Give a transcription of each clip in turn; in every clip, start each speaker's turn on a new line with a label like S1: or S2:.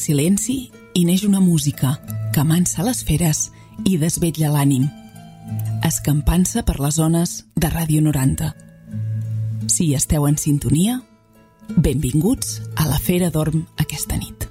S1: silenci hi neix una música que amansa les feres i desvetlla l'ànim, escampant-se per les ones de Ràdio 90. Si esteu en sintonia, benvinguts a la Fera d'Orm aquesta nit.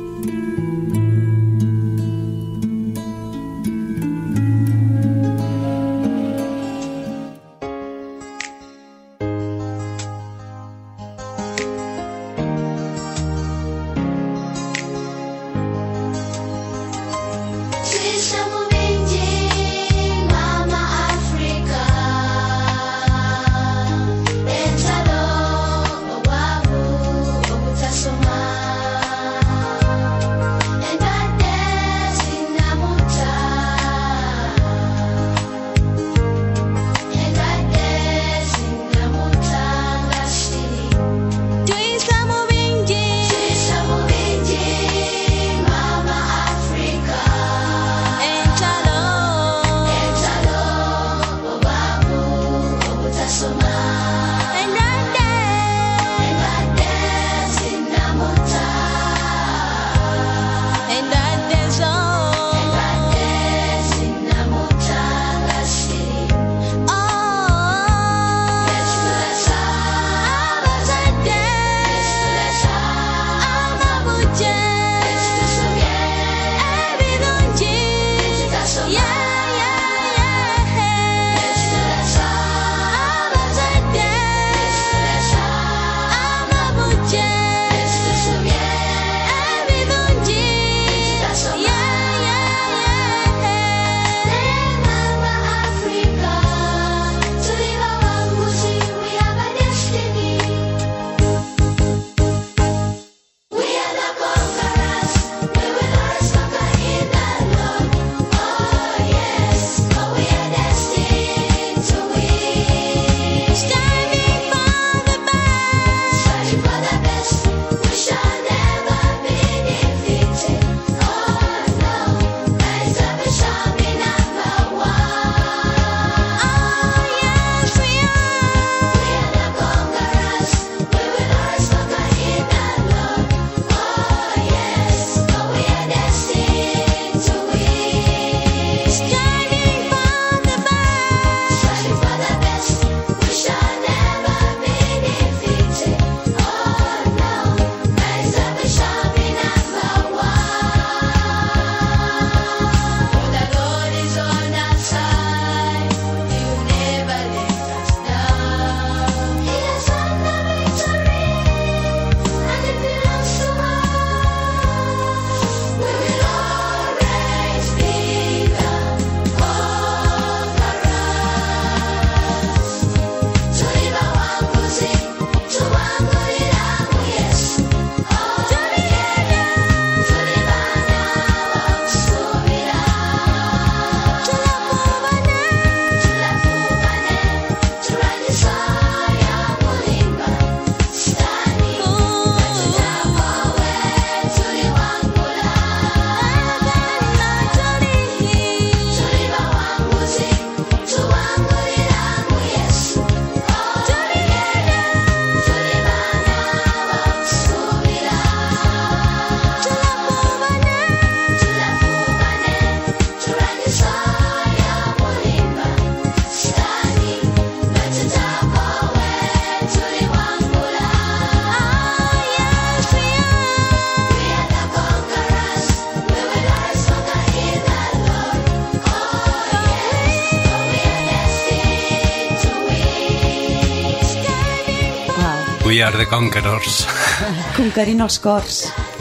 S2: We are the conquerors.
S3: Conquerint els cors.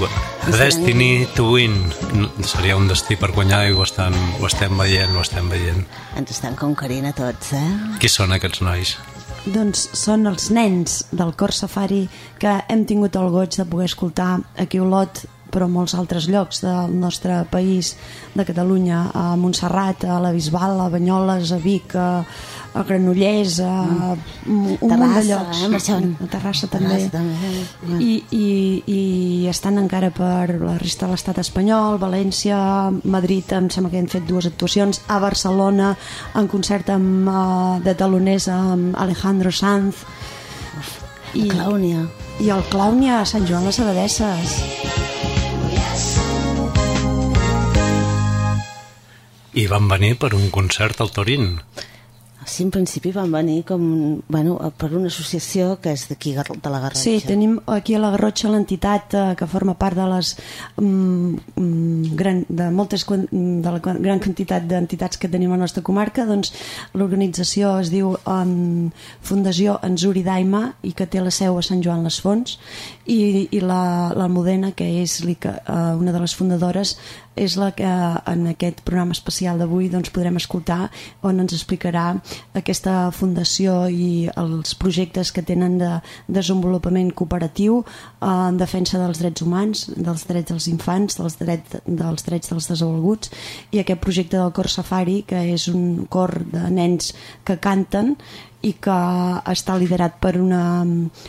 S2: Destiny to win. Seria un destí per guanyar i ho estem veient,
S4: Ens estan conquerint a tots,
S2: Qui són aquests nois?
S3: Doncs són els nens del Cor Safari que hem tingut el goig de poder escoltar aquí a Olot, però a molts altres llocs del nostre país, de Catalunya, a Montserrat, a la Bisbal, a Banyoles, a Vic, a Granollers, a un munt de llocs. A Terrassa també. I estan encara per la resta de l'estat espanyol, València, Madrid, em sembla que han fet 2 actuacions, a Barcelona, en concert amb, de taloners amb Alejandro Sanz.
S4: I Clàunia.
S3: I el Clàunia a Sant Joan les Abadesses.
S2: I van venir per un concert al Torín.
S4: Sí, en principi van venir com, per una associació que és d'aquí, de la Garrotxa.
S3: Sí, tenim aquí a la Garrotxa l'entitat que forma part de les de la gran quantitat d'entitats que tenim a la nostra comarca. Doncs l'organització es diu Fundació Enzuri Daima i que té la seu a Sant Joan les Fonts, i l'Almudena, que és una de les fundadores, és la que en aquest programa especial d'avui podrem escoltar, on ens explicarà aquesta fundació i els projectes que tenen de desenvolupament cooperatiu en defensa dels drets humans, dels drets dels infants, dels drets dels desavalguts, i aquest projecte del Cor Safari, que és un cor de nens que canten i que està liderat per una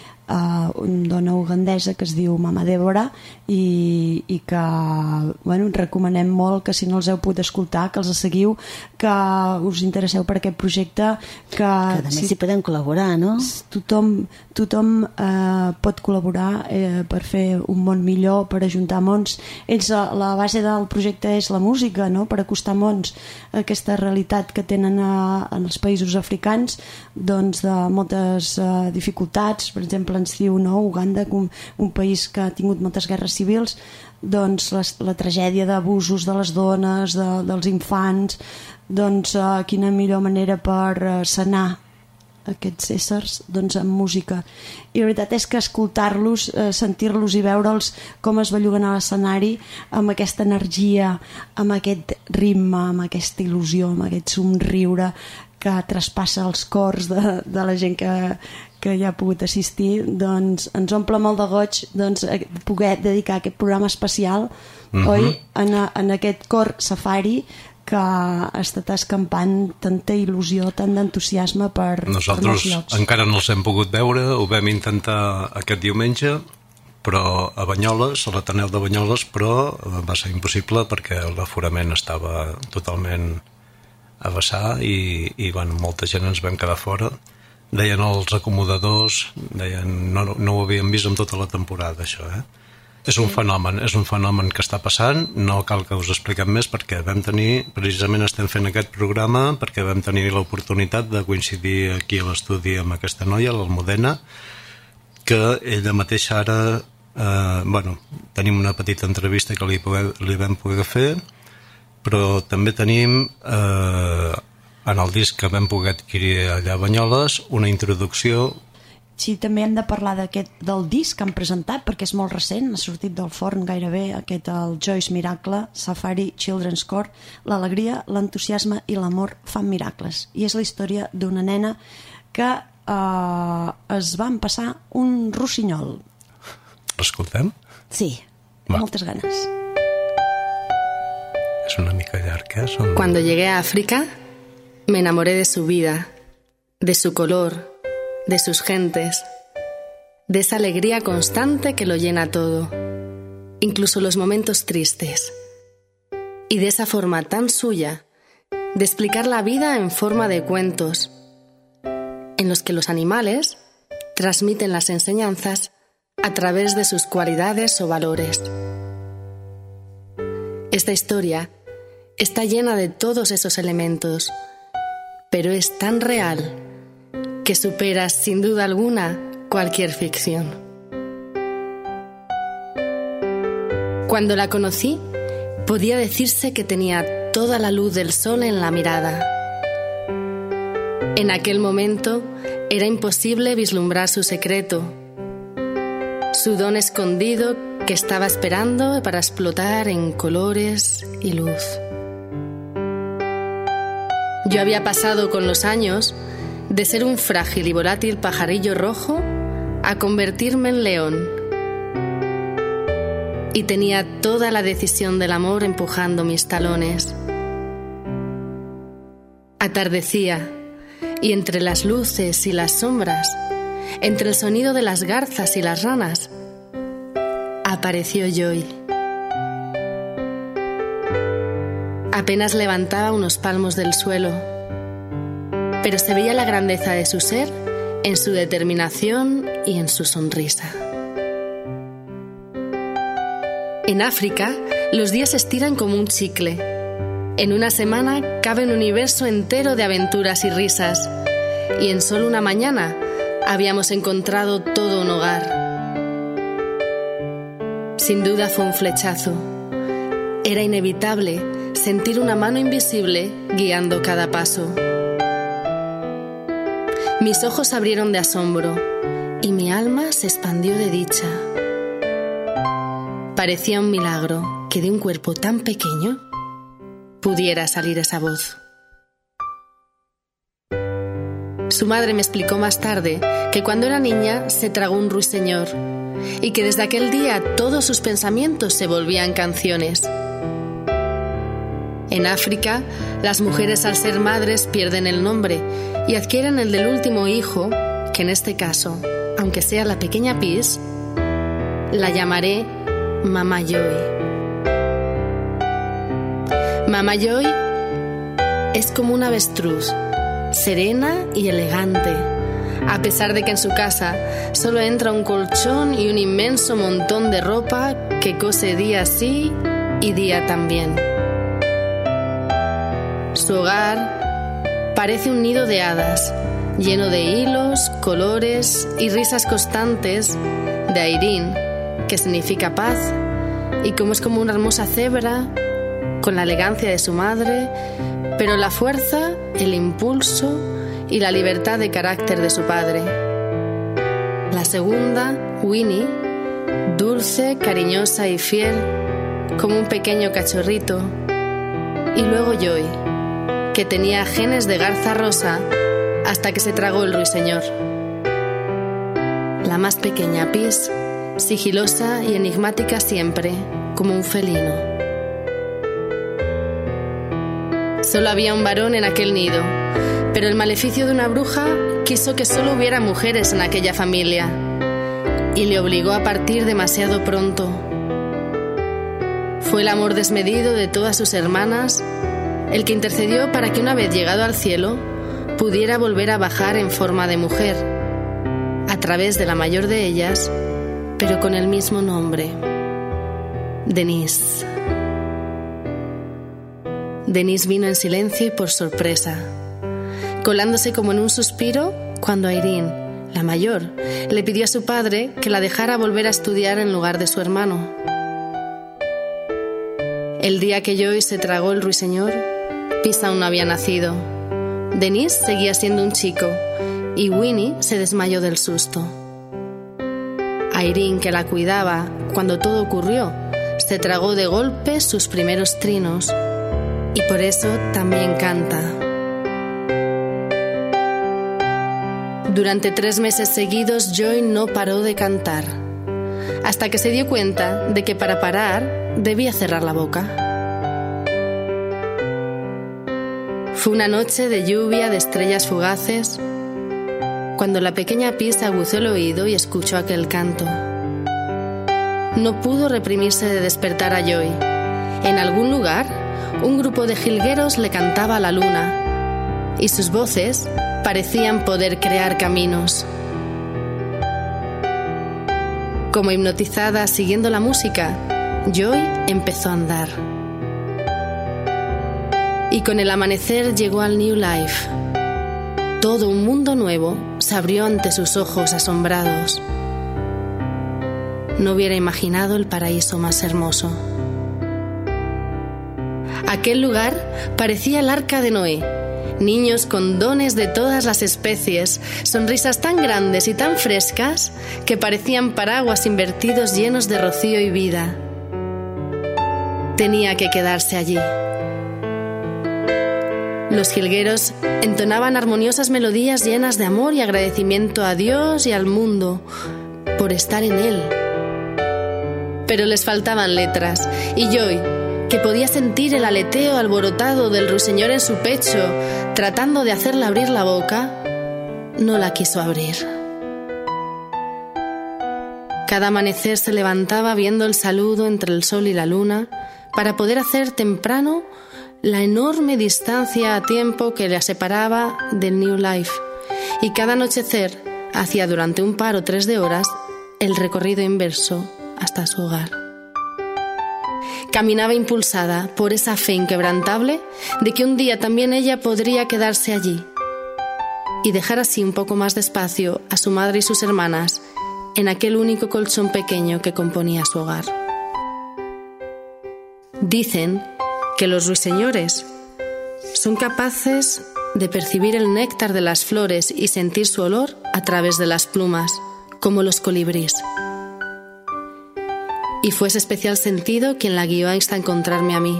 S3: dona ugandesa que es diu Mama Débora, i que recomanem molt que si no els heu pogut escoltar que els seguiu, que us interesseu per aquest projecte, que
S4: a més hi podem col·laborar, no?
S3: Tothom pot col·laborar per fer un món millor, per ajuntar mons. La base del projecte és la música, no? Per acostar mons a aquesta realitat que tenen en els països africans, doncs de moltes dificultats. Per exemple, ens diu Uganda, un país que ha tingut moltes guerres civils, doncs la tragèdia d'abusos de les dones, dels infants, doncs quina millor manera per sanar aquests éssers amb música. I la veritat és que escoltar-los, sentir-los i veure'ls com es belluguen a l'escenari amb aquesta energia, amb aquest ritme, amb aquesta il·lusió, amb aquest somriure que traspassa els cors de la gent que ja ha pogut assistir, doncs ens omple molt de goig poder dedicar aquest programa especial, oi? En aquest Cor Safari que ha estat escampant tanta il·lusió, tant d'entusiasme per molts llocs.
S2: Nosaltres encara no els hem pogut veure, ho vam intentar aquest diumenge, però a Banyoles, a l'Ateneu de Banyoles, però va ser impossible perquè l'aforament estava totalment a vessar i molta gent ens vam quedar fora. Deien els acomodadors, no ho havíem vist en tota la temporada, això, És un fenomen que està passant, no cal que us expliquem més, perquè precisament estem fent aquest programa perquè vam tenir l'oportunitat de coincidir aquí a l'estudi amb aquesta noia, l'Almudena, que ella mateixa ara, tenim una petita entrevista que li vam poder fer, però també tenim en el disc que vam poder adquirir allà a Banyoles una introducció.
S3: Sí, també hem de parlar del disc que han presentat, perquè és molt recent, ha sortit del forn gairebé, el Joyce Miracle, Safari Children's Cor, l'alegria, l'entusiasme i l'amor fan miracles. I és la història d'una nena que es va empassar un rossinyol.
S2: L'escoltem?
S3: Sí, moltes ganes.
S2: És una mica llarg,
S5: Cuando llegué a África, me enamoré de su vida, de su color, de sus gentes, de esa alegría constante que lo llena todo, incluso los momentos tristes, y de esa forma tan suya de explicar la vida en forma de cuentos, en los que los animales transmiten las enseñanzas a través de sus cualidades o valores. Esta historia está llena de todos esos elementos, pero es tan real que supera sin duda alguna cualquier ficción. Cuando la conocí, podía decirse que tenía toda la luz del sol en la mirada. En aquel momento era imposible vislumbrar su secreto, su don escondido que estaba esperando para explotar en colores y luz. Yo había pasado con los años de ser un frágil y volátil pajarillo rojo a convertirme en león. Y tenía toda la decisión del amor empujando mis talones. Atardecía, y entre las luces y las sombras, entre el sonido de las garzas y las ranas, apareció Joy. Apenas levantaba unos palmos del suelo, pero se veía la grandeza de su ser en su determinación y en su sonrisa. En África, los días se estiran como un chicle, En una semana cabe un universo entero de aventuras y risas. Y en solo una mañana habíamos encontrado todo un hogar. Sin duda fue un flechazo. Era inevitable sentir una mano invisible guiando cada paso. Mis ojos se abrieron de asombro y mi alma se expandió de dicha. Parecía un milagro que de un cuerpo tan pequeño pudiera salir esa voz. Su madre me explicó más tarde que cuando era niña se tragó un ruiseñor y que desde aquel día todos sus pensamientos se volvían canciones. En África, las mujeres al ser madres pierden el nombre y adquieren el del último hijo, que en este caso, aunque sea la pequeña Peace, la llamaré Mama Joy. Mama Joy es como un avestruz, serena y elegante, a pesar de que en su casa solo entra un colchón y un inmenso montón de ropa que cose día sí y día también. Su hogar parece un nido de hadas, lleno de hilos, colores y risas constantes de Airín, que significa paz, y como es como una hermosa cebra, con la elegancia de su madre, pero la fuerza, el impulso y la libertad de carácter de su padre. La segunda, Winnie, dulce, cariñosa y fiel, como un pequeño cachorrito. Y luego Joy, que tenía genes de garza rosa hasta que se tragó el ruiseñor. La más pequeña, Peace, sigilosa y enigmática siempre, como un felino. Solo había un varón en aquel nido, pero el maleficio de una bruja quiso que solo hubiera mujeres en aquella familia y le obligó a partir demasiado pronto. Fue el amor desmedido de todas sus hermanas el que intercedió para que una vez llegado al cielo pudiera volver a bajar en forma de mujer, a través de la mayor de ellas, pero con el mismo nombre, Denise. Denise vino en silencio y por sorpresa, colándose como en un suspiro cuando Airín, la mayor, le pidió a su padre que la dejara volver a estudiar en lugar de su hermano. El día que Joy se tragó el ruiseñor, Peace aún no había nacido. Denise seguía siendo un chico y Winnie se desmayó del susto. Airín, que la cuidaba cuando todo ocurrió, se tragó de golpe sus primeros trinos y por eso también canta. Durante 3 meses seguidos Joy no paró de cantar, hasta que se dio cuenta de que para parar debía cerrar la boca. Fue una noche de lluvia, de estrellas fugaces, cuando la pequeña Peace aguzó el oído y escuchó aquel canto. No pudo reprimirse de despertar a Joy. En algún lugar, un grupo de jilgueros le cantaba a la luna, y sus voces parecían poder crear caminos. Como hipnotizada siguiendo la música, Joy empezó a andar. Y con el amanecer llegó al New Life. Todo un mundo nuevo se abrió ante sus ojos asombrados. No hubiera imaginado el paraíso más hermoso. Aquel lugar parecía el arca de Noé. Niños con dones de todas las especies, sonrisas tan grandes y tan frescas que parecían paraguas invertidos llenos de rocío y vida. Tenía que quedarse allí. Los jilgueros entonaban armoniosas melodías llenas de amor y agradecimiento a Dios y al mundo por estar en él. Pero les faltaban letras, y Joy, que podía sentir el aleteo alborotado del ruiseñor en su pecho, tratando de hacerla abrir la boca, no la quiso abrir. Cada amanecer se levantaba viendo el saludo entre el sol y la luna para poder hacer temprano la enorme distancia a tiempo que la separaba del New Life, y cada anochecer hacía durante un par o 3 de horas el recorrido inverso hasta su hogar. caminaba impulsada por esa fe inquebrantable de que un día también ella podría quedarse allí y dejar así un poco más de espacio a su madre y sus hermanas en aquel único colchón pequeño que componía su hogar. Dicen que los ruiseñores son capaces de percibir el néctar de las flores y sentir su olor a través de las plumas, como los colibríes. Y fue ese especial sentido quien la guió hasta encontrarme a mí.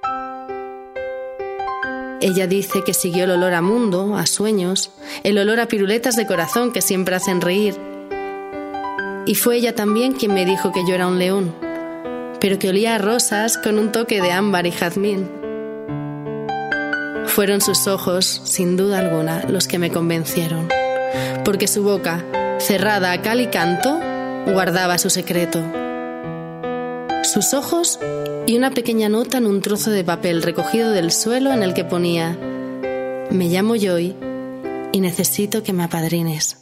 S5: Ella dice que siguió el olor a mundo, a sueños, el olor a piruletas de corazón que siempre hacen reír. Y fue ella también quien me dijo que yo era un león, pero que olía a rosas con un toque de ámbar y jazmín. Fueron sus ojos, sin duda alguna, los que me convencieron, porque su boca, cerrada a cal y canto, guardaba su secreto. Sus ojos y una pequeña nota en un trozo de papel recogido del suelo en el que ponía: me llamo Joy y necesito que me apadrines.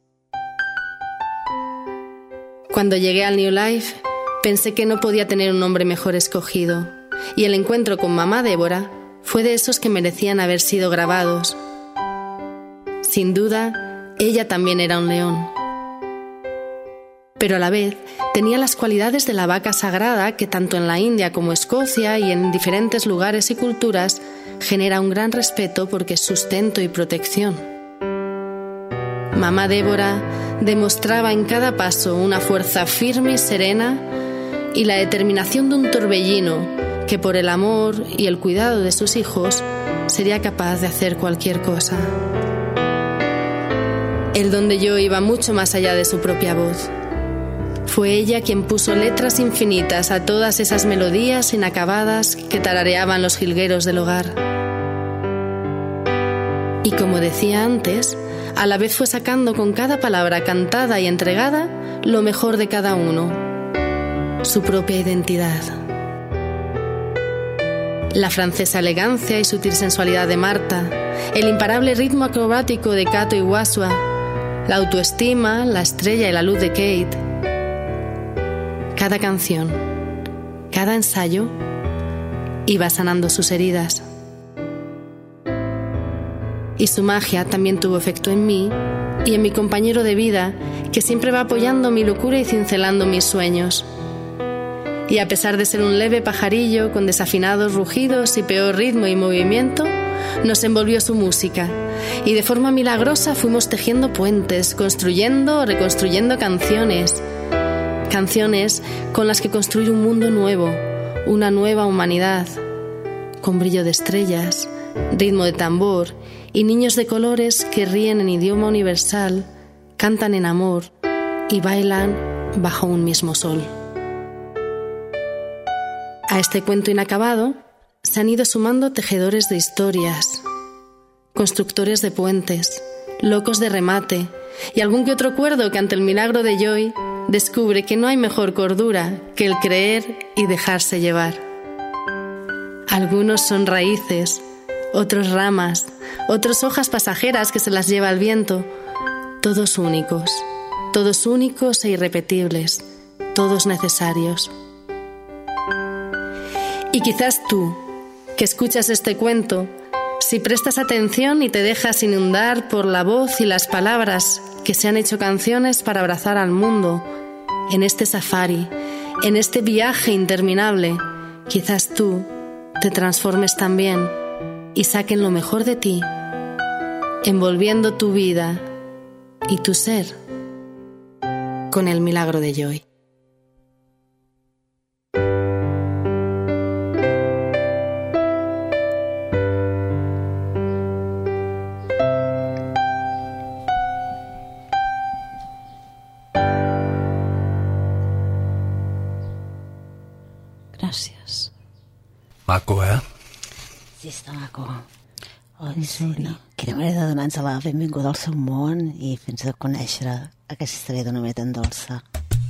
S5: Cuando llegué al New Life, pensé que no podía tener un nombre mejor escogido, y el encuentro con mamá Débora fue de esos que merecían haber sido grabados. Sin duda, ella también era un león. Pero a la vez tenía las cualidades de la vaca sagrada que tanto en la India como Escocia y en diferentes lugares y culturas genera un gran respeto porque es sustento y protección. Mamá Débora demostraba en cada paso una fuerza firme y serena y la determinación de un torbellino que por el amor y el cuidado de sus hijos sería capaz de hacer cualquier cosa. El don de Joy iba mucho más allá de su propia voz. Fue ella quien puso letras infinitas a todas esas melodías inacabadas que tarareaban los jilgueros del hogar. Y como decía antes, a la vez fue sacando con cada palabra cantada y entregada lo mejor de cada uno, su propia identidad. La francesa elegancia y sutil sensualidad de Marta, el imparable ritmo acrobático de Cato y Waswa, la autoestima, la estrella y la luz de Kate. Cada canción, cada ensayo, iba sanando sus heridas. Y su magia también tuvo efecto en mí y en mi compañero de vida, que siempre va apoyando mi locura y cincelando mis sueños. Y a pesar de ser un leve pajarillo con desafinados rugidos y peor ritmo y movimiento, nos envolvió su música y de forma milagrosa fuimos tejiendo puentes, construyendo o reconstruyendo canciones con las que construir un mundo nuevo, una nueva humanidad, con brillo de estrellas, ritmo de tambor y niños de colores que ríen en idioma universal, cantan en amor y bailan bajo un mismo sol. A este cuento inacabado se han ido sumando tejedores de historias, constructores de puentes, locos de remate y algún que otro cuerdo que ante el milagro de Joy descubre que no hay mejor cordura que el creer y dejarse llevar. Algunos son raíces, otros ramas, otros hojas pasajeras que se las lleva el viento, todos únicos e irrepetibles, todos necesarios. Y quizás tú, que escuchas este cuento, si prestas atención y te dejas inundar por la voz y las palabras que se han hecho canciones para abrazar al mundo, en este safari, en este viaje interminable, quizás tú te transformes también y saquen lo mejor de ti, envolviendo tu vida y tu ser con el milagro de Joy.
S3: Gràcies.
S2: Maco, eh?
S4: Sí, està maco. Oi, sí, no? Quina manera de donar-nos la benvinguda al seu món i fins a conèixer aquesta història d'una manera tan dolça.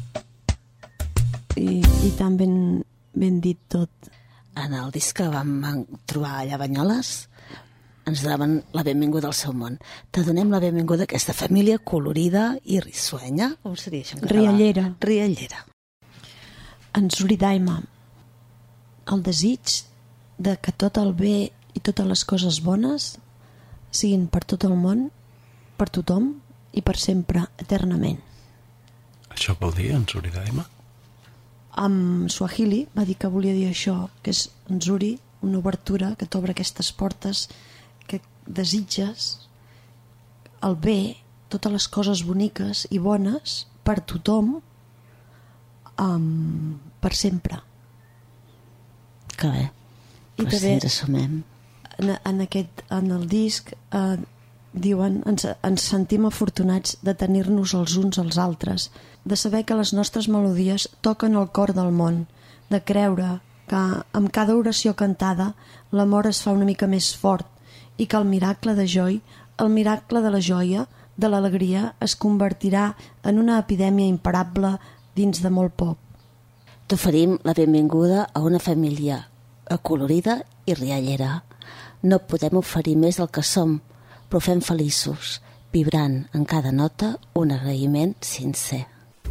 S3: I tan ben dit tot.
S4: En el disc que vam trobar allà a Banyoles ens donaven la benvinguda al seu món. Te donem la benvinguda a aquesta família colorida i rissuenya. Com seria això en català?
S3: Riallera.
S4: Riallera.
S3: Ens Uridaima. el desig de que tot el bé i totes les coses bones siguin per tot el món, per tothom i per sempre, eternament.
S2: Això vol dir Nzuri Daima?
S3: En Swahili va dir que volia dir això, que és Nzuri, una obertura que t'obre aquestes portes que desitges el bé, totes les coses boniques i bones per tothom, per sempre.
S4: Que bé.
S3: I
S4: Pues
S3: també
S4: si resumem.
S3: en el disc diuen ens sentim afortunats de tenir-nos els uns als altres, de saber que les nostres melodies toquen el cor del món, de creure que amb cada oració cantada l'amor es fa una mica més fort i que el miracle de la joia, de l'alegria, es convertirà en una epidèmia imparable dins de molt poc.
S4: T'oferim la benvinguda a una família acolorida i riallera. No podem oferir més del que som, però fem feliços, vibrant en cada nota un agraïment sincer.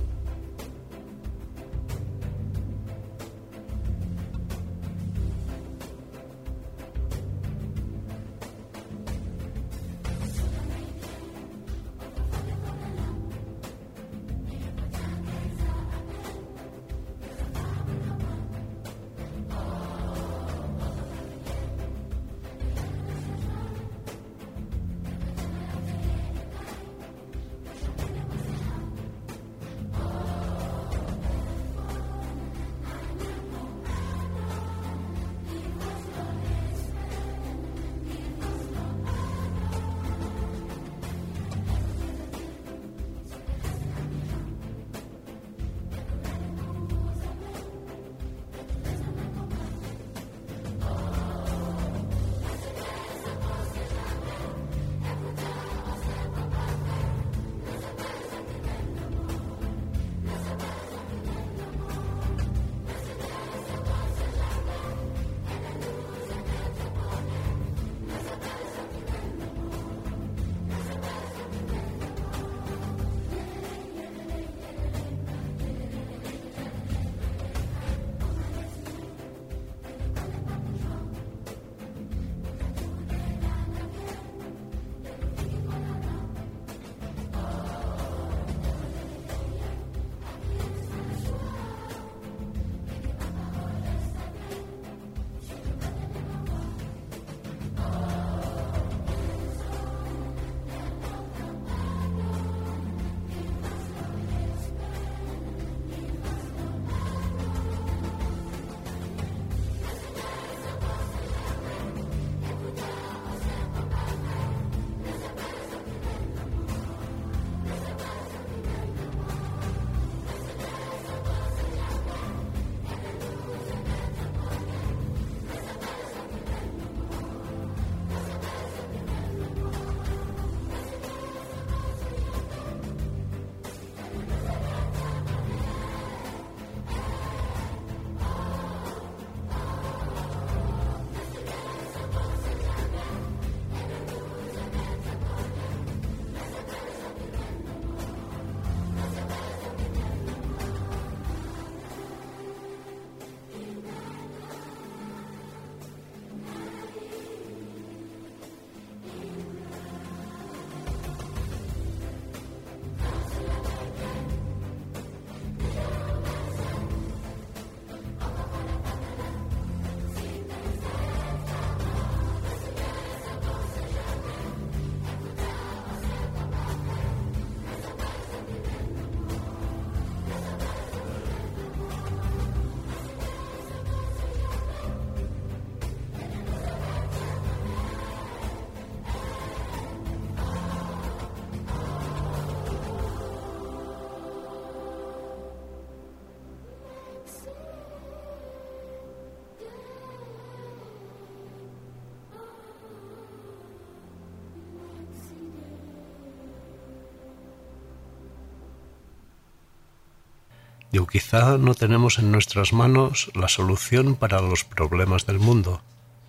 S2: Digo, quizá no tenemos en nuestras manos la solución para los problemas del mundo,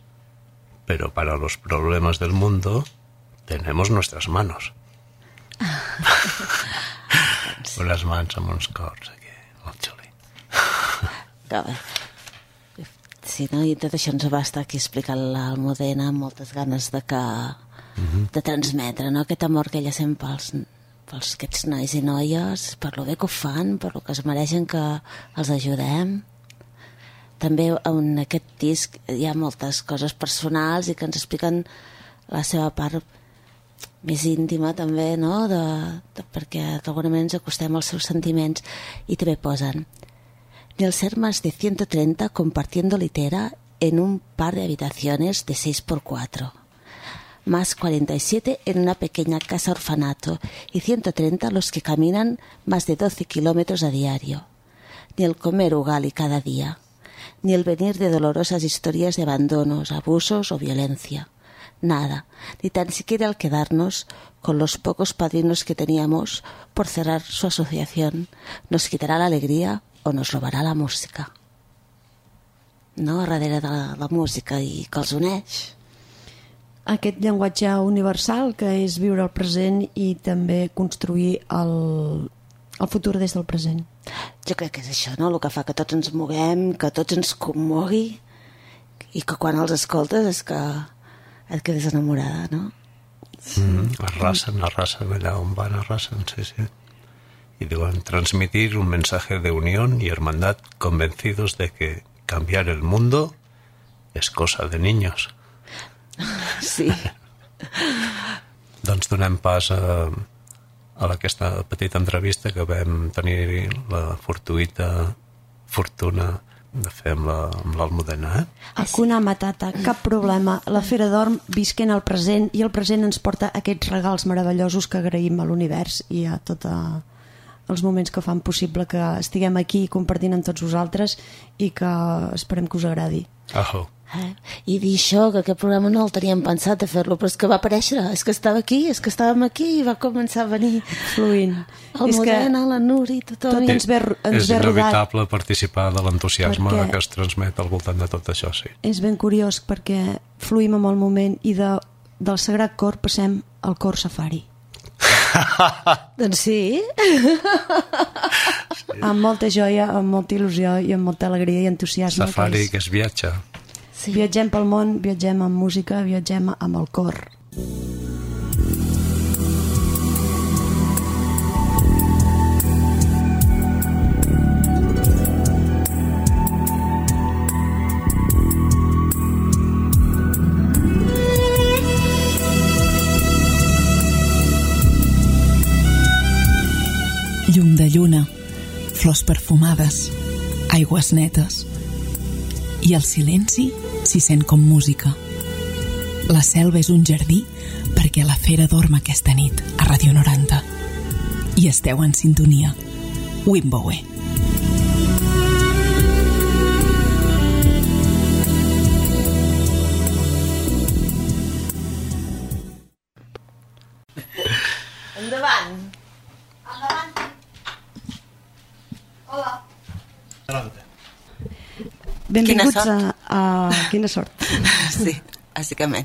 S2: pero para los problemas del mundo tenemos nuestras manos. Les mans amb uns cors aquí, molt xuli.
S4: sí, no? I tot això ens ho va estar aquí explicant l'Almudena amb moltes ganes de transmetre, no? Aquest amor que ella sent pels aquests nois i noies, per lo bé que ho fan, per lo que es mereixen que els ajudem. També en aquest disc hi ha moltes coses personals i que ens expliquen la seva part més íntima també, no? Perquè d'alguna manera ens acostem als seus sentiments. I també posen: ni el ser más de 130 compartiendo litera en un par de habitaciones de 6x4, más 47 en una pequeña casa orfanato y 130 los que caminan más de 12 kilómetros a diario, ni el comer ugali cada día, ni el venir de dolorosas historias de abandonos, abusos o violencia. Nada, ni tan siquiera el quedarnos con los pocos padrinos que teníamos por cerrar su asociación nos quitará la alegría o nos robarà la música. No? Darrere de la música i que els uneix.
S3: Aquest llenguatge universal que és viure el present i també construir el futur des del present.
S4: Jo crec que és això, no? El que fa que tots ens moguem, que tots ens commogui i que quan els escoltes és que et quedes enamorada, no?
S2: Arrasen allà on van, arrasen, sí. Y digan, transmitir un mensaje de unión y hermandad, convencidos de que cambiar el mundo es cosa de niños.
S4: Sí.
S2: Doncs donem pas a aquesta petita entrevista que vam tenir la fortuita fortuna de fer amb l'Almudena.
S3: Hakuna Matata, cap problema. La Fera dorm visquent el present i el present ens porta aquests regals meravellosos que agraïm a l'univers i a tots els moments que fan possible que estiguem aquí compartint amb tots vosaltres i que esperem que us agradi.
S4: I dir això, que aquest programa no el teníem pensat de fer-lo, però és que va aparèixer, és que estava aquí, és que estàvem aquí i va començar a venir
S3: fluint.
S4: El Modena, la Nuri, tothom.
S3: Tot ens ve rodat.
S2: És inevitable participar de l'entusiasme que es transmet al voltant de tot això, sí.
S3: És ben curiós perquè fluïm amb el moment i del Sagrat Cor passem al Cor Safari.
S4: Doncs sí.
S3: Amb molta joia, amb molta il·lusió i amb molta alegria i entusiasme.
S2: Safari, que es viatja.
S3: Sí. Viatgem pel món, viatgem amb música, viatgem amb el cor.
S1: Llum de lluna, flors perfumades, aigües netes. I el silenci s'hi sent com música. La selva és un jardí perquè la Fera dorm aquesta nit a Ràdio 90. I esteu en sintonia. Wimbowe.
S4: Endavant.
S3: Hola. Benvinguts a Quina sort.
S4: Sí, bàsicament.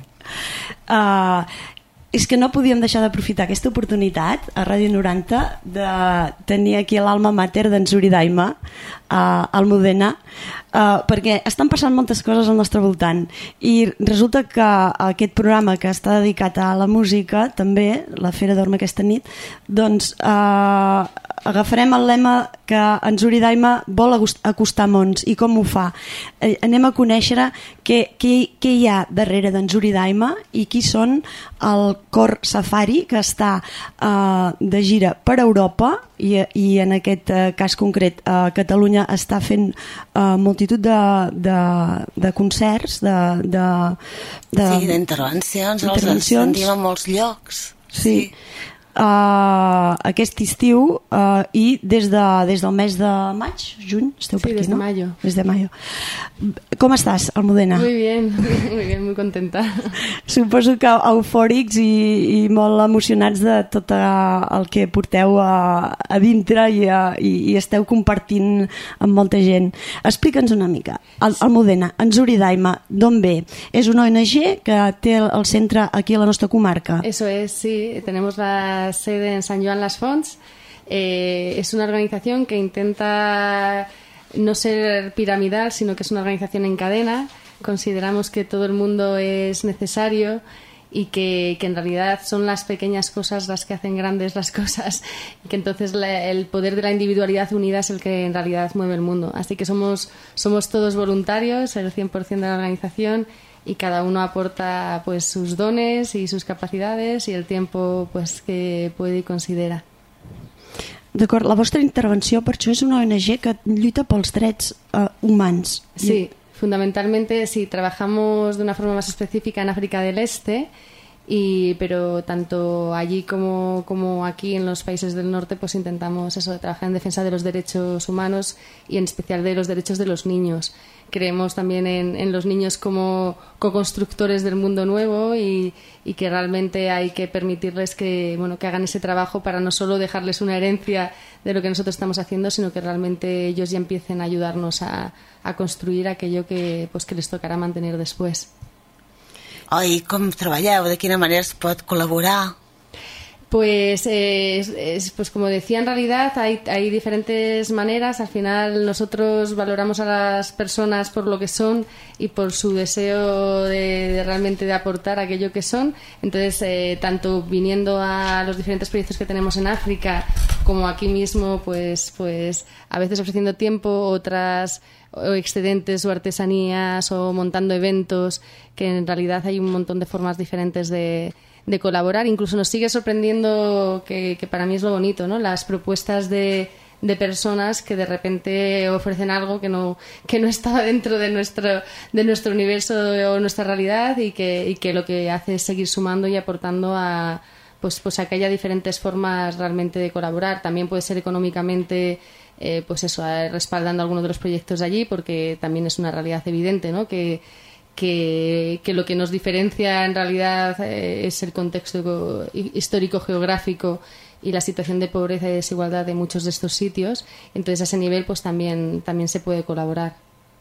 S3: És que no podíem deixar d'aprofitar aquesta oportunitat a Ràdio 90 de tenir aquí l'alma mater d'en Zuri Daima, Almudena, perquè estan passant moltes coses al nostre voltant i resulta que aquest programa que està dedicat a la música, també, la Fera dorm aquesta nit, doncs agafarem el lema que en Zuri Daima vol acostar mons. I com ho fa? Anem a conèixer què hi ha darrere d'en Zuri Daima i qui són el Cor Safari, que està de gira per Europa i en aquest cas concret a Catalunya està fent multitud de concerts,
S4: d'intervencions, els sentim a molts llocs.
S3: Sí. Aquest estiu i des del mes de maig, juny, esteu per aquí,
S5: desde
S3: no?
S5: mayo.
S3: Desde mayo. ¿Cómo estás, Almudena?
S5: Muy bien, muy contenta.
S3: Suposo que eufòrics i molt emocionats de tot el que porteu a dintre i esteu compartint amb molta gent. Explica'ns una mica. Almudena, en Zuri Daima, d'on ve? És una ONG que té el centre aquí a la nostra comarca.
S5: Eso es, sí. Tenemos la sede en Sant Joan Las Fonts. Es una organización que intenta no ser piramidal, sino que es una organización en cadena. Consideramos que todo el mundo es necesario y que en realidad son las pequeñas cosas las que hacen grandes las cosas, y que entonces el poder de la individualidad unida es el que en realidad mueve el mundo. Así que somos todos voluntarios, el 100% de la organización, y cada uno aporta pues sus dones y sus capacidades y el tiempo pues que puede y considera.
S3: D'acord, la vostra intervenció per això és una ONG que lluita pels drets humans.
S5: Sí. Fundamentalmente, sí, trabajamos de una forma más específica en África del Este, pero tanto allí como aquí en los países del norte, pues intentamos trabajar en defensa de los derechos humanos y en especial de los derechos de los niños. Creemos también en los niños como co-constructores del mundo nuevo y que realmente hay que permitirles que hagan ese trabajo para no solo dejarles una herencia de lo que nosotros estamos haciendo, sino que realmente ellos ya empiecen a ayudarnos a construir aquello que les tocará mantener después.
S4: I com treballeu? De quina manera es pot col·laborar?
S5: Pues como decía, en realidad hay diferentes maneras. Al final nosotros valoramos a las personas por lo que son y por su deseo de realmente de aportar aquello que son. Entonces, tanto viniendo a los diferentes proyectos que tenemos en África como aquí mismo, pues a veces ofreciendo tiempo, otras o excedentes o artesanías o montando eventos, que en realidad hay un montón de formas diferentes de colaborar. Incluso nos sigue sorprendiendo, que para mí es lo bonito, ¿no? Las propuestas de personas que de repente ofrecen algo que no estaba dentro de nuestro universo o nuestra realidad, y que lo que hace es seguir sumando y aportando a que haya diferentes formas realmente de colaborar. También puede ser económicamente, respaldando algunos de los proyectos de allí, porque también es una realidad evidente, ¿no? Que lo que nos diferencia en realidad es el contexto histórico-geográfico y la situación de pobreza y desigualdad de muchos de estos sitios. Entonces, a ese nivel pues también se puede colaborar.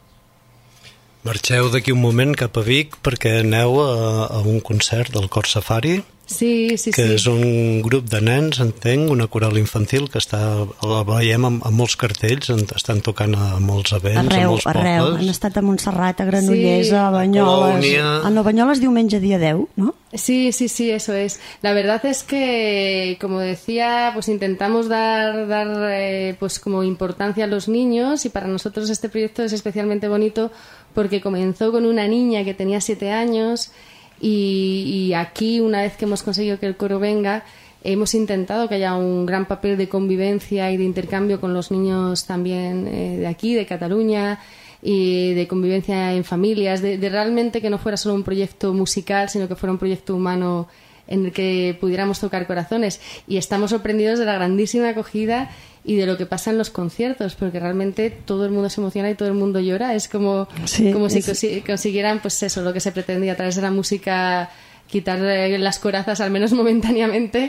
S2: Marxeu d'aquí un moment cap a Vic perquè aneu a un concert del Cor Safari.
S5: Sí.
S2: És un grup de nens, entenc, una coral infantil que la veiem amb molts cartells, estan tocant a molts events, a molts pobles.
S3: Arreu. Han estat a Montserrat, a Granollers, a Banyoles. A Banyoles diumenge dia 10, ¿no?
S5: Sí, eso es. La verdad es que, como decía, pues intentamos dar como importancia a los niños, y para nosotros este proyecto es especialmente bonito porque comenzó con una niña que tenía 7 años. Y aquí, una vez que hemos conseguido que el coro venga, hemos intentado que haya un gran papel de convivencia y de intercambio con los niños también de aquí, de Cataluña, y de convivencia en familias, de realmente que no fuera solo un proyecto musical, sino que fuera un proyecto humano en el que pudiéramos tocar corazones. Y estamos sorprendidos de la grandísima acogida y de lo que pasa en los conciertos, porque realmente todo el mundo se emociona y todo el mundo llora. Es como si consiguieran, pues eso, lo que se pretendía a través de la música, quitar las corazas al menos momentáneamente.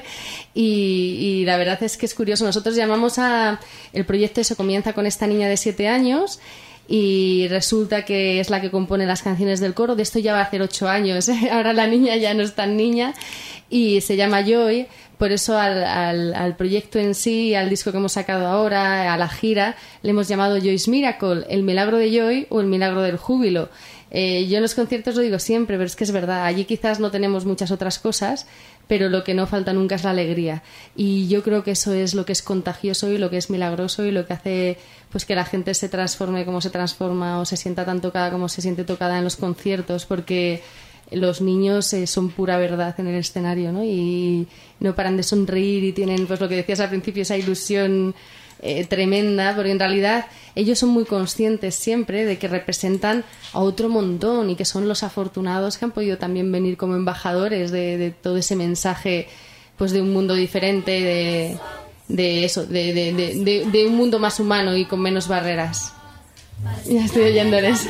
S5: Y la verdad es que es curioso. Nosotros llamamos el proyecto, eso comienza con esta niña de 7 años y resulta que es la que compone las canciones del coro. De esto ya va a hacer 8 años, ¿eh? Ahora la niña ya no es tan niña y se llama Joy. Por eso al proyecto en sí, al disco que hemos sacado ahora, a la gira, le hemos llamado Joy's Miracle, el milagro de Joy o el milagro del júbilo. Yo en los conciertos lo digo siempre, pero es que es verdad. Allí quizás no tenemos muchas otras cosas, pero lo que no falta nunca es la alegría. Y yo creo que eso es lo que es contagioso y lo que es milagroso y lo que hace pues que la gente se transforme como se transforma o se sienta tan tocada como se siente tocada en los conciertos, porque los niños son pura verdad en el escenario, ¿no? Y no paran de sonreír y tienen, pues lo que decías al principio, esa ilusión tremenda, porque en realidad ellos son muy conscientes siempre de que representan a otro montón y que son los afortunados que han podido también venir como embajadores de todo ese mensaje, pues de un mundo diferente, de un mundo más humano y con menos barreras. Ya estoy oyéndoles.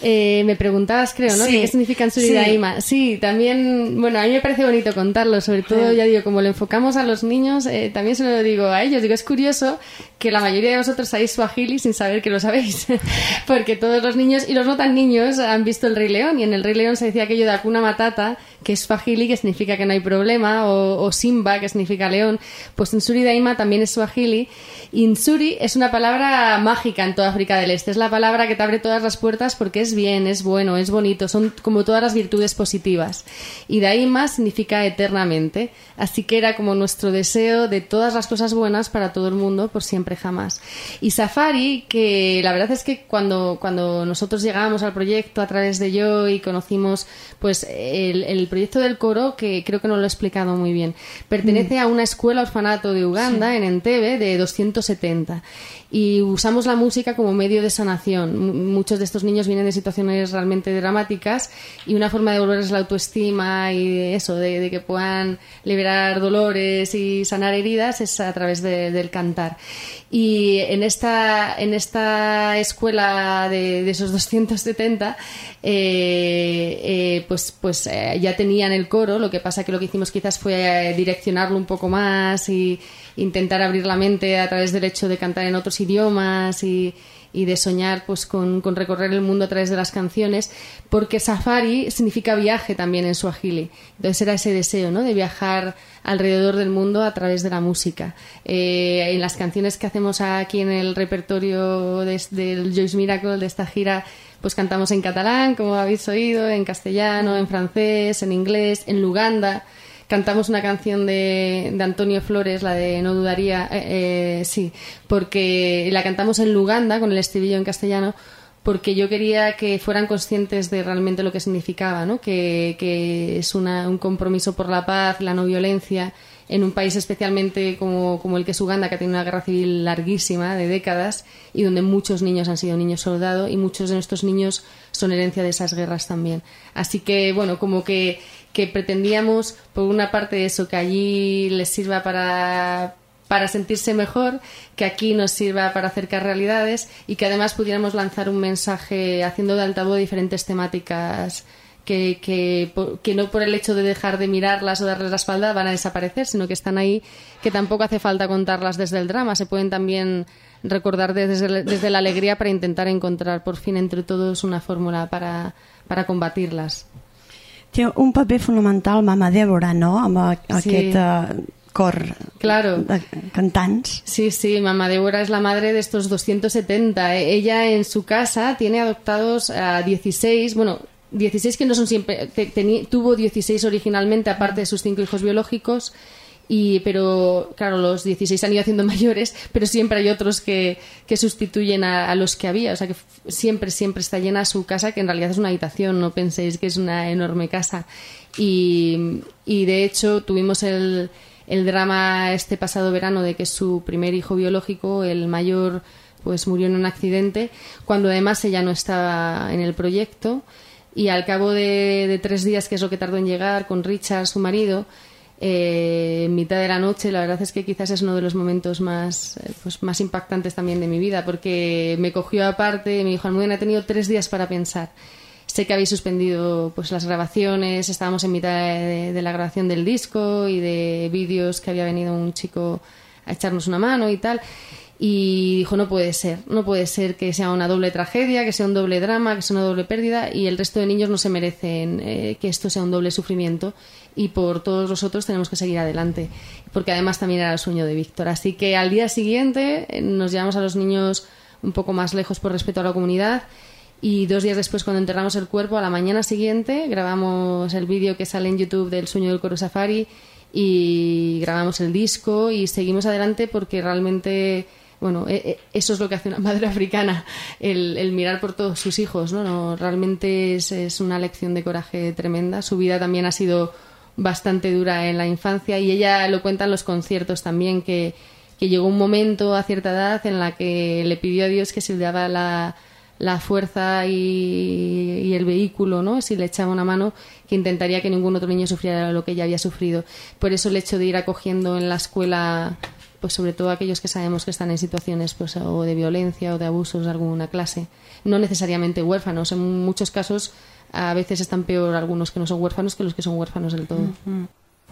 S5: Me preguntabas, creo, ¿no?
S3: Sí.
S5: ¿Qué significa Nsuri Daima? Sí, también, bueno, a mí me parece bonito contarlo, sobre todo, ya digo, como lo enfocamos a los niños, también se lo digo a ellos. Digo, es curioso que la mayoría de vosotros sabéis Swahili sin saber que lo sabéis, porque todos los niños, y los no tan niños, han visto El Rey León, y en El Rey León se decía aquello de Hakuna Matata, que es Swahili, que significa que no hay problema, o Simba, que significa león. Pues Nsuri Daima también es Swahili, y Nsuri es una palabra mágica en toda África del Este, es la palabra que te abre todas las puertas porque es bien, es bueno, es bonito, son como todas las virtudes positivas. Y Daima significa eternamente, así que era como nuestro deseo de todas las cosas buenas para todo el mundo, por siempre jamás. Y Safari, que la verdad es que cuando nosotros llegábamos al proyecto a través de Yo y conocimos pues el proyecto del coro, que creo que no lo he explicado muy bien, pertenece a una escuela orfanato de Uganda, en Entebbe, de 270. Y usamos la música como medio de sanación. Muchos de estos niños vienen de situaciones realmente dramáticas y una forma de devolverles la autoestima y de eso, de que puedan liberar dolores y sanar heridas es a través del cantar. Y en esta escuela de esos 270 pues ya tenían el coro, lo que pasa que lo que hicimos quizás fue direccionarlo un poco más y intentar abrir la mente a través del hecho de cantar en otros idiomas y de soñar pues con recorrer el mundo a través de las canciones, porque Safari significa viaje también en Swahili. Entonces era ese deseo, ¿no?, de viajar alrededor del mundo a través de la música. En las canciones que hacemos aquí en el repertorio del Joyce Miracle, de esta gira, pues cantamos en catalán, como habéis oído, en castellano, en francés, en inglés, en luganda. Cantamos una canción de Antonio Flores, la de No dudaría, sí, porque la cantamos en luganda con el estribillo en castellano, porque yo quería que fueran conscientes de realmente lo que significaba, ¿no? Que es un compromiso por la paz, la no violencia, en un país especialmente como el que es Uganda, que tiene una guerra civil larguísima, de décadas, y donde muchos niños han sido niños soldado, y muchos de nuestros niños son herencia de esas guerras también. Así que, bueno, como que pretendíamos, por una parte, eso, que allí les sirva para sentirse mejor, que aquí nos sirva para acercar realidades y que además pudiéramos lanzar un mensaje haciendo de altavoz diferentes temáticas que no por el hecho de dejar de mirarlas o darles la espalda van a desaparecer, sino que están ahí, que tampoco hace falta contarlas desde el drama, se pueden también recordar desde la alegría para intentar encontrar por fin entre todos una fórmula para combatirlas.
S3: Té un paper fonamental Mama Débora, no?, amb aquest cor,
S5: claro,
S3: de cantants.
S5: Sí, Mama Débora es la madre de estos 270. Ella en su casa tiene adoptados a 16, bueno, 16 que no son siempre, tuvo 16 originalmente, aparte de sus 5 hijos biológicos, pero claro, los 16 han ido haciendo mayores, pero siempre hay otros que sustituyen a los que había, o sea que siempre está llena su casa, que en realidad es una habitación, no penséis que es una enorme casa. Y de hecho tuvimos el drama este pasado verano de que su primer hijo biológico, el mayor, pues murió en un accidente, cuando además ella no estaba en el proyecto, y al cabo de 3 días, que es lo que tardó en llegar, con Richard, su marido, en mitad de la noche, la verdad es que quizás es uno de los momentos más impactantes también de mi vida, porque me cogió aparte y me dijo: Almudena, he tenido 3 días para pensar. Sé que habéis suspendido pues las grabaciones, estábamos en mitad de la grabación del disco y de vídeos que había venido un chico a echarnos una mano y tal. Y dijo: no puede ser que sea una doble tragedia, que sea un doble drama, que sea una doble pérdida, y el resto de niños no se merecen que esto sea un doble sufrimiento, y por todos los otros tenemos que seguir adelante, porque además también era el sueño de Víctor. Así que al día siguiente nos llevamos a los niños un poco más lejos por respeto a la comunidad, y 2 días después, cuando enterramos el cuerpo, a la mañana siguiente grabamos el vídeo que sale en YouTube del sueño del coro Safari, y grabamos el disco y seguimos adelante, porque realmente, bueno, eso es lo que hace una madre africana, el mirar por todos sus hijos, ¿no? Realmente es una lección de coraje tremenda. Su vida también ha sido bastante dura en la infancia, y ella lo cuenta en los conciertos también, que llegó un momento a cierta edad en la que le pidió a Dios que si le daba la fuerza y el vehículo, ¿no?, si le echaba una mano, que intentaría que ningún otro niño sufriera lo que ella había sufrido. Por eso el hecho de ir acogiendo en la escuela pues sobre todo aquellos que sabemos que están en situaciones pues o de violencia o de abusos de alguna clase, no necesariamente huérfanos. En muchos casos a veces están peor algunos que no son huérfanos que los que son huérfanos del todo.
S3: Uh-huh.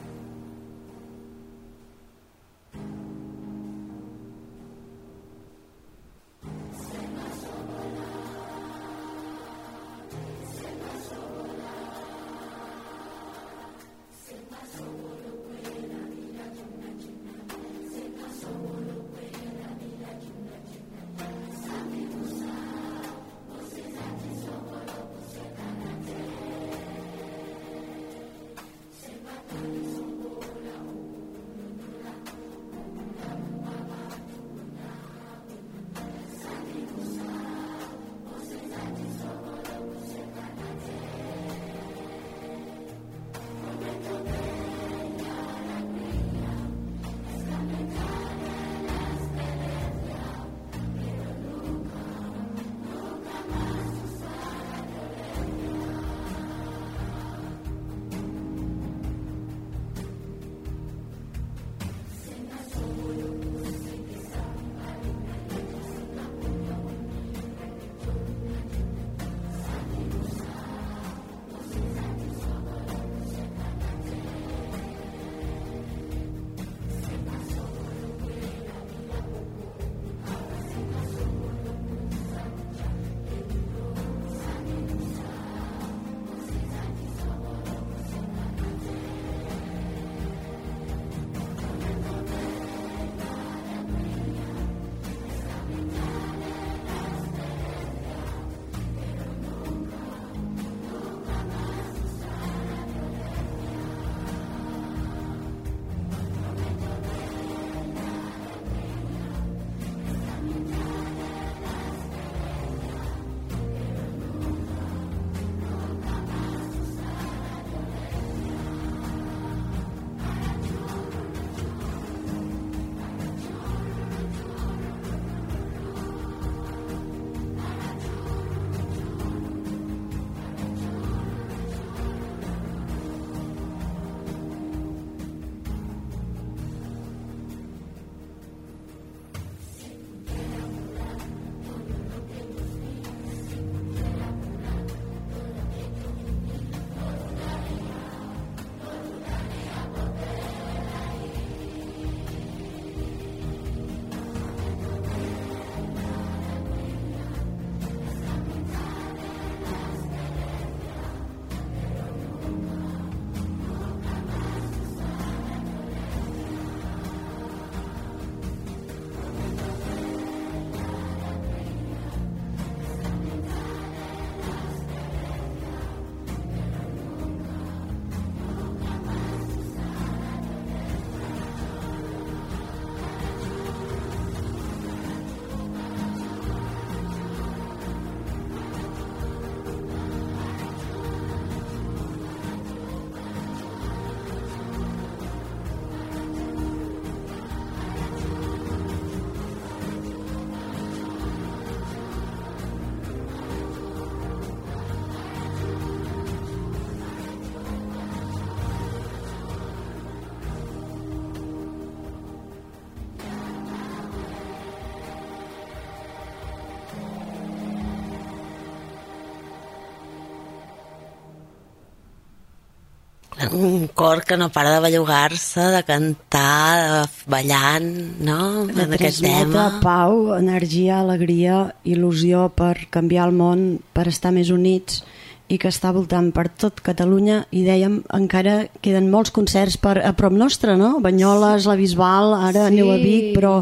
S4: Un cor que no para de bellugar-se, de cantar, de ballant, no? En aquest tema.
S3: Pau, energia, alegria, il·lusió per canviar el món, per estar més units, i que està voltant per tot Catalunya, i dèiem, encara queden molts concerts a prop nostre, no? Banyoles, la Bisbal, ara sí. Aneu a Vic, però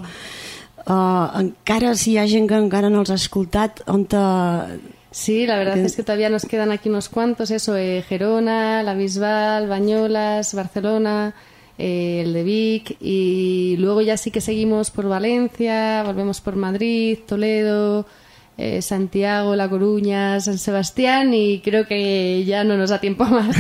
S3: encara si hi ha gent que encara no els ha escoltat, on te...
S5: Sí, la verdad es que todavía nos quedan aquí unos cuantos, eso, Gerona, la Bisbal, Banyolas, Barcelona, el de Vic, y luego ya sí que seguimos por Valencia, volvemos por Madrid, Toledo,
S6: Santiago, La Coruña, San Sebastián, y creo que ya no nos da tiempo más.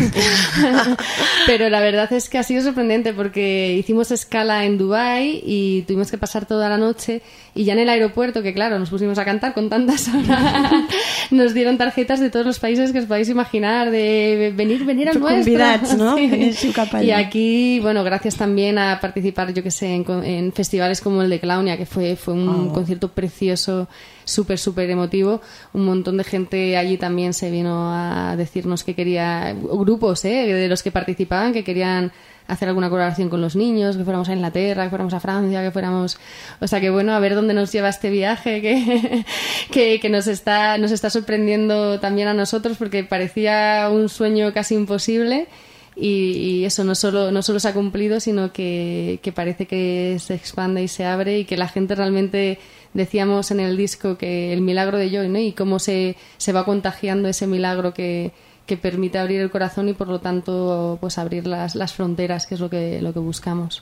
S6: Pero la verdad es que ha sido sorprendente porque hicimos escala en Dubái y tuvimos que pasar toda la noche, y ya en el aeropuerto, que claro, nos pusimos a cantar con tantas horas, nos dieron tarjetas de todos los países que os podéis imaginar, de venir al nuestro.
S3: Convidats, no?
S6: Sí. Y aquí, bueno, gracias también a participar, yo que sé, en festivales como el de Claunia, que fue un concierto precioso, súper emotivo. Un montón de gente allí también se vino a decirnos que quería, grupos de los que participaban, que querían hacer alguna colaboración con los niños, que fuéramos a Inglaterra, que fuéramos a Francia, que fuéramos... O sea que bueno, a ver dónde nos lleva este viaje que nos está sorprendiendo también a nosotros, porque parecía un sueño casi imposible, y eso no solo se ha cumplido, sino que parece que se expande y se abre, y que la gente realmente... Decíamos en el disco que el milagro de Joy, ¿no? Y cómo se va contagiando ese milagro que permite abrir el corazón y por lo tanto pues abrir las fronteras, que és lo que buscamos.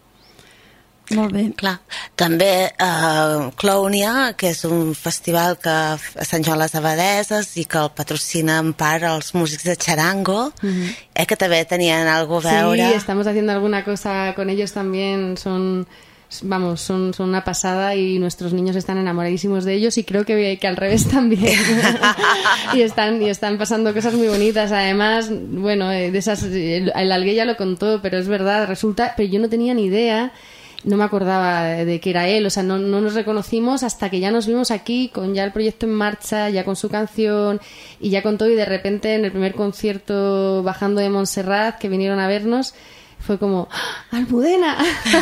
S3: Molt bé.
S4: Clar. També Clownia, que és un festival que a Sant Joan les Abadeses i que el patrocina en part els músics de Charango, que també tenien algo a veure.
S6: Sí, estamos haciendo alguna cosa con ellos también, son una pasada, y nuestros niños están enamoradísimos de ellos, y creo que al revés también. y están pasando cosas muy bonitas. Además, bueno, de esas, el Alguer ya lo contó, pero es verdad, pero yo no tenía ni idea, no me acordaba de que era él, o sea, no nos reconocimos hasta que ya nos vimos aquí con ya el proyecto en marcha, ya con su canción y ya con todo, y de repente en el primer concierto bajando de Montserrat, que vinieron a vernos, fue como ¡Almudena!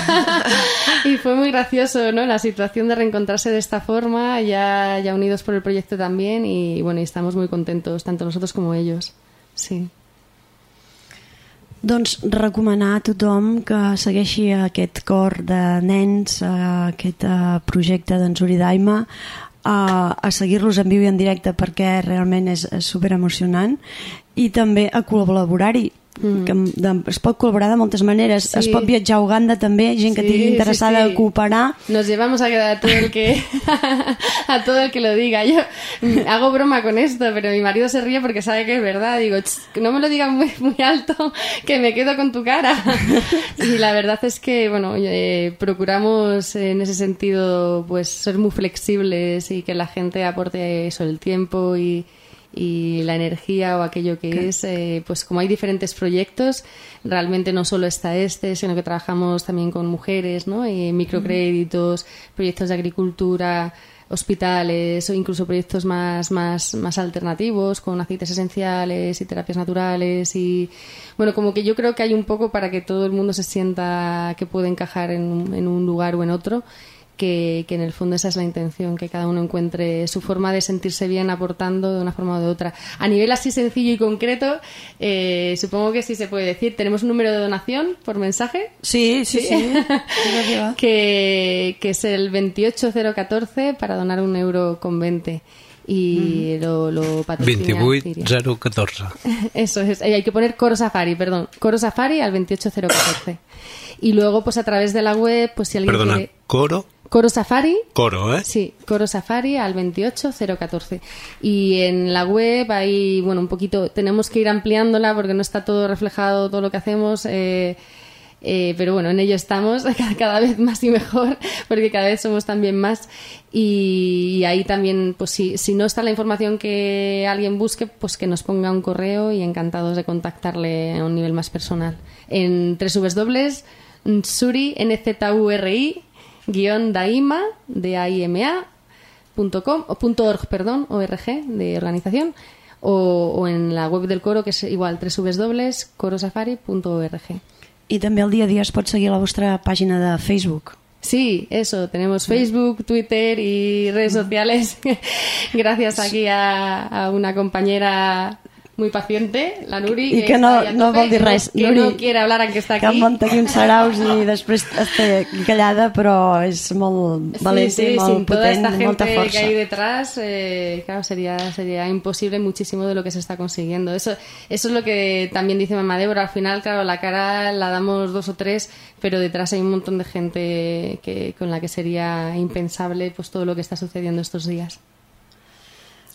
S6: Y fue muy gracioso, ¿no? La situación de reencontrarse de esta forma, ya unidos por el proyecto también, y bueno, y estamos muy contentos, tanto nosotros como ellos. Sí.
S3: Doncs recomanar a tothom que segueixi aquest cor de nens, aquest projecte d'en Zuri Daima, a seguir-los en viu i en directe, perquè realment és superemocionant, i també a col·laborar-hi. Que es pot col·laborar de moltes maneres. Sí. Es pot viatjar a Uganda també, gent que estigui interessada a cooperar.
S6: Nos llevamos a quedar a todo el que lo diga. Yo hago broma con esto, pero mi marido se ríe porque sabe que es verdad. Digo, no me lo digas muy, muy alto, que me quedo con tu cara. Y la verdad es que bueno, procuramos en ese sentido pues ser muy flexibles, y que la gente aporte eso, el tiempo y la energía o aquello que es, pues como hay diferentes proyectos, realmente no solo está sino que trabajamos también con mujeres, ¿no? Y microcréditos, proyectos de agricultura, hospitales, o incluso proyectos más alternativos, con aceites esenciales y terapias naturales, y bueno, como que yo creo que hay un poco para que todo el mundo se sienta que puede encajar en un lugar o en otro, que en el fondo esa es la intención, que cada uno encuentre su forma de sentirse bien aportando de una forma o de otra. A nivel así sencillo y concreto, supongo que sí se puede decir. ¿Tenemos un número de donación por mensaje?
S3: Sí.
S6: que es el 28014 para donar 1,20 €. Y lo patrocina
S2: 28014.
S6: Eso es, hay que poner Coro Safari al 28014. Y luego pues a través de la web, pues si alguien quiere... Coro Safari.
S2: Coro, ¿eh?
S6: Sí, Coro Safari al 28014. Y en la web hay, bueno, un poquito, tenemos que ir ampliándola porque no está todo reflejado, todo lo que hacemos, pero bueno, en ello estamos, cada vez más y mejor, porque cada vez somos también más, y ahí también, pues si no está la información que alguien busque, pues que nos ponga un correo, y encantados de contactarle a un nivel más personal. En www.nzuri-daima.com .org de organización, o en la web del coro, que és igual, www.corosafari.org.
S3: I també el dia a dia es pot seguir a la vostra pàgina de Facebook.
S6: Sí, eso, tenemos Facebook, Twitter y redes sociales. Gracias aquí a una compañera muy paciente, la Nuri,
S3: i que no vol dir res,
S6: que no quiere hablar aunque está aquí,
S3: que munta aquí uns saraus i després està callada, però és molt valenta i molt potent, molta força.
S6: Toda esta gente que hay detrás, claro, sería imposible muchísimo de lo que se está consiguiendo. Eso es lo que también dice mamá Débora. Al final, claro, la cara la damos 2 o 3, pero detrás hay un montón de gente con la que sería impensable pues todo lo que está sucediendo estos días.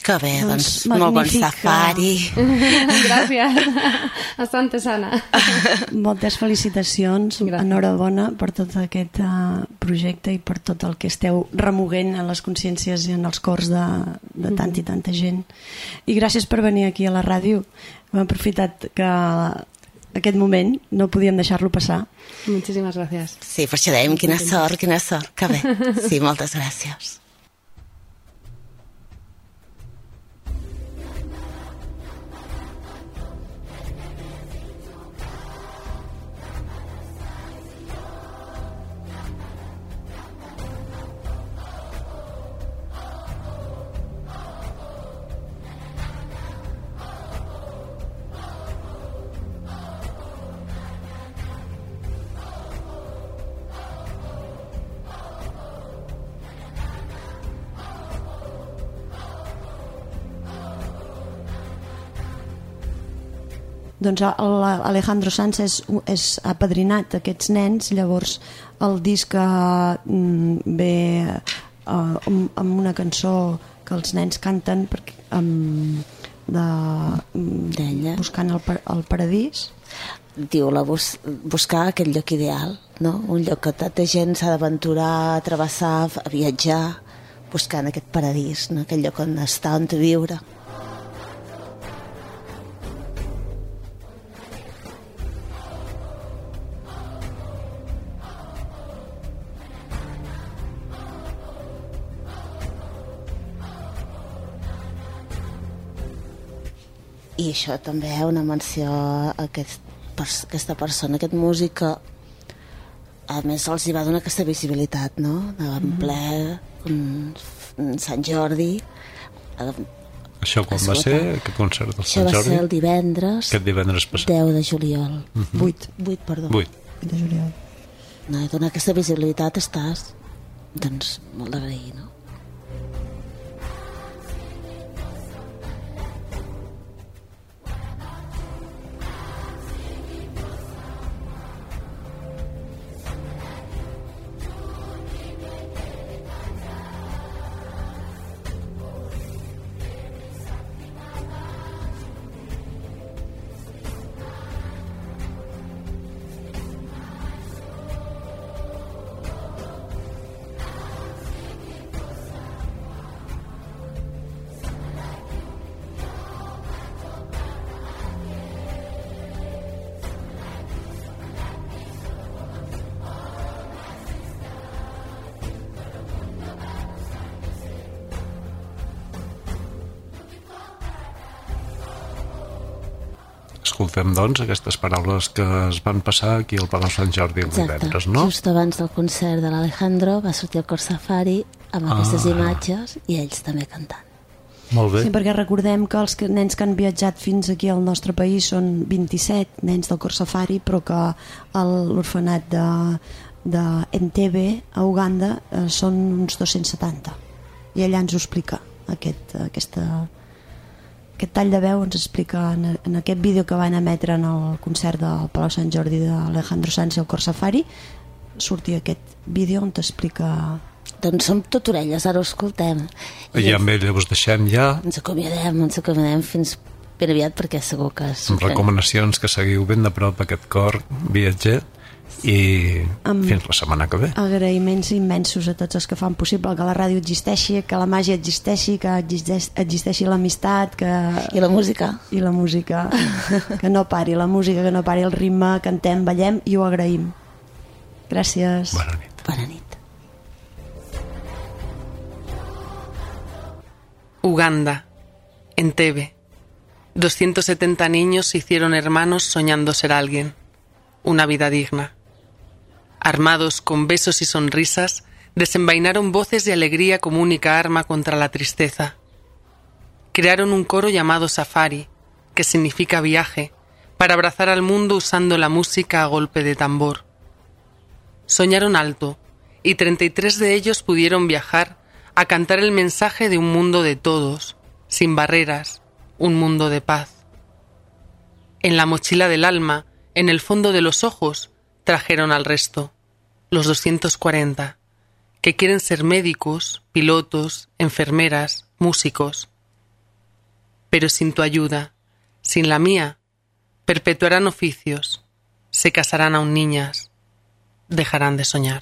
S4: Que bé, doncs molt bon safari.
S6: Gràcies. Bastante sana.
S3: Moltes felicitacions, enhorabona per tot aquest projecte i per tot el que esteu remoguent en les consciències i en els cors de tanta i tanta gent. I gràcies per venir aquí a la ràdio. Hem aprofitat que aquest moment no podíem deixar-lo passar.
S6: Muchísimas gracias.
S4: Sí, per això dèiem, quina sort, que bé. Sí, moltes gràcies.
S3: Doncs l'Alejandro Sanz ha apadrinat aquests nens, llavors el disc ve amb una cançó que els nens canten buscant el paradís.
S4: Diu-la buscar aquest lloc ideal, no? Un lloc que tota gent s'ha d'aventurar a travessar, a viatjar, buscant aquest paradís, no? Aquest lloc on estar, on viure. I això també, una menció a aquesta persona, aquest músic que a més els hi va donar aquesta visibilitat, no? En ple Sant Jordi.
S2: Això quan va ser, aquest concert del Sant Jordi?
S4: Això va ser el divendres,
S2: aquest divendres passat.
S4: 10 de juliol. 8, perdó.
S3: 8 de juliol.
S4: No, i donar aquesta visibilitat estàs, doncs, molt d'agrair, no?
S2: Escoltem, doncs, aquestes paraules que es van passar aquí al Palau Sant Jordi el divendres, no?
S4: Just abans del concert de l'Alejandro va sortir el Cor Safari amb aquestes imatges i ells també cantant.
S2: Molt bé.
S3: Sí, perquè recordem que els nens que han viatjat fins aquí al nostre país són 27 nens del Cor Safari, però que l'orfenat de Entebbe a Uganda són uns 270. I allà ens ho explica, aquest tall de veu ens explica en aquest vídeo que van emetre en el concert del Palau Sant Jordi d'Alejandro Sanz i el Cor Safari. Sortia aquest vídeo on t'explica...
S4: Doncs som tot orelles, ara ho escoltem.
S2: I amb ell us deixem ja.
S4: Ens acomiadem fins ben aviat perquè segur que...
S2: Amb recomanacions que seguiu ben de prop aquest cor viatger i fins la setmana que ve.
S3: Agraïments immensos a tots els que fan possible que la ràdio existeixi, que la màgia existeixi, que existeixi l'amistat,
S4: i la música.
S3: I la música, que no pari la música, que no pari el ritme, cantem, ballem i ho agraïm. Gràcies.
S2: Bona nit.
S4: Bona nit.
S5: Uganda, Entebbe. 270 niños se hicieron hermanos soñando ser alguien. Una vida digna. Armados con besos y sonrisas, desenvainaron voces de alegría como única arma contra la tristeza. Crearon un coro llamado Safari, que significa viaje, para abrazar al mundo usando la música a golpe de tambor. Soñaron alto, y 33 de ellos pudieron viajar a cantar el mensaje de un mundo de todos, sin barreras, un mundo de paz. En la mochila del alma, en el fondo de los ojos, trajeron al resto, los 240, que quieren ser médicos, pilotos, enfermeras, músicos.
S7: pero sin tu ayuda, sin la mía, perpetuarán oficios, se casarán aún niñas, dejarán de soñar.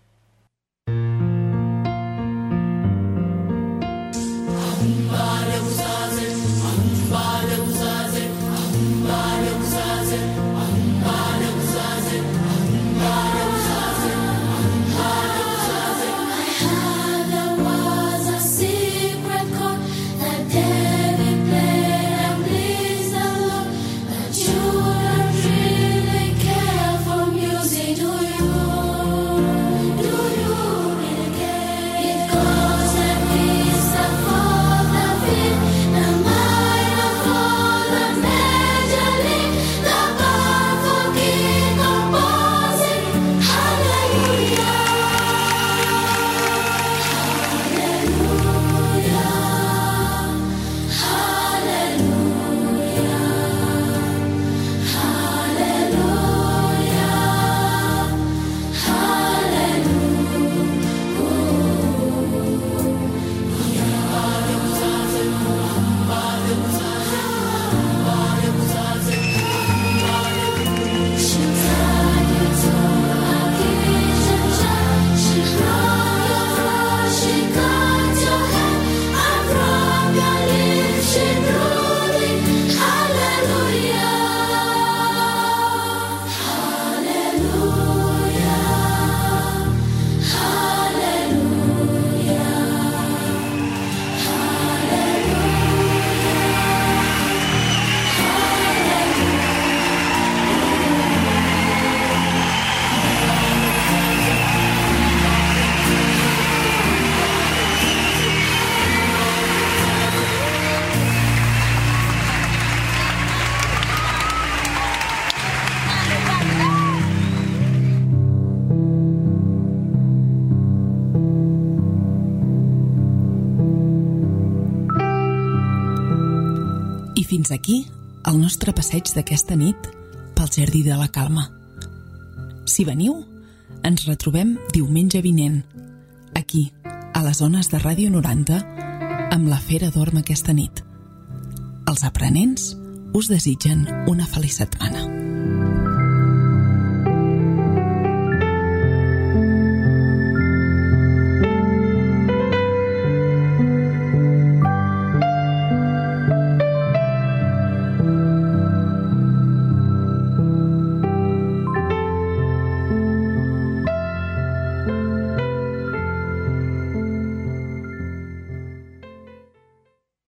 S1: Fins aquí el nostre passeig d'aquesta nit pel Jardí de la Calma. Si veniu, ens retrobem diumenge vinent, aquí, a les ones de Ràdio 90, amb la Fera dorm aquesta nit. Els aprenents us desitgen una feliç setmana.